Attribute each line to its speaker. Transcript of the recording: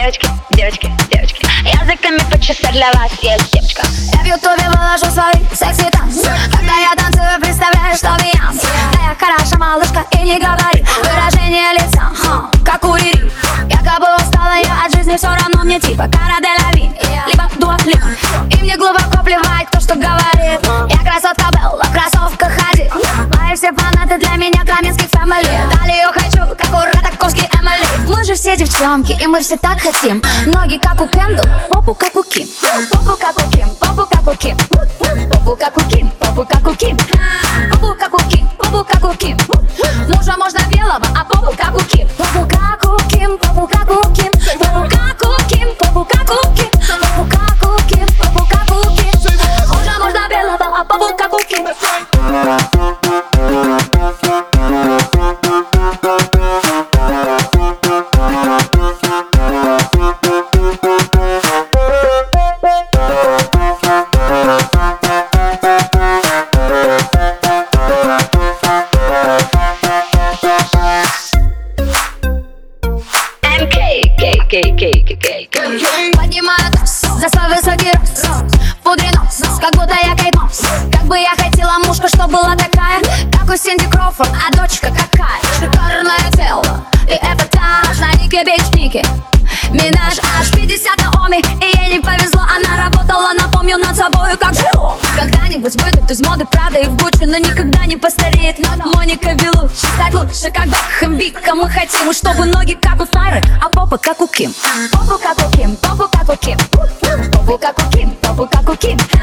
Speaker 1: девочки, девочки, девочки, языками почесать для вас есть девочка.
Speaker 2: Я в ютубе выложу свои секси танцы. Когда я танцую, представляю, что Бейонсе. Да я хороша малышка и не говори. Выражение лица, как у Рири. Якобы устала я от жизни, все равно мне типа Кара де Лавинь, либо Дуа Липа. И мне глубоко плевать, кто что говорит. Я красотка Белла, в кроссовках ходит. Мои все фанаты для меня Каменских фэмили. Талию хочу, как у Ратаковский Эмили. Мы же все девчонки, и мы все так хотим. Ноги как у Кендалл, попу как у Ким. Попу как у Ким, попу как у Ким. Попу как у Ким, попу как у Ким. Попу как у Ким, попу как у Ким. Мужа можно белого, а попу как у Ким. Попу как у Ким, попу как у Ким. Попу как у Ким, попу как у Ким. Попу как у Ким, попу как у Ким. Мужа можно белого, а попу как у Ким. Поднимаю таз за свой высокий рост. Пудрый нос, как будто я Кейт Мосс. Как бы я хотела мушка, чтоб была такая, как у Синди Кроуфорд, а дочка какая. Шикарное тело и эпатаж на Нике Бич-Нике Минаж аж 50 на Оми. И ей не повезло, она работала, напомню, над собою как живу. Когда-нибудь выйдут из моды Прада и в Гуччи, но никогда не постареет Моника Белуччи. Стать лучше, как Бекхэм, Бика. Мы хотим, чтобы ноги как у Фары, а попа как у Ким. Попу как у Ким, попу как у Ким. Попу как у Ким, попу как у Ким.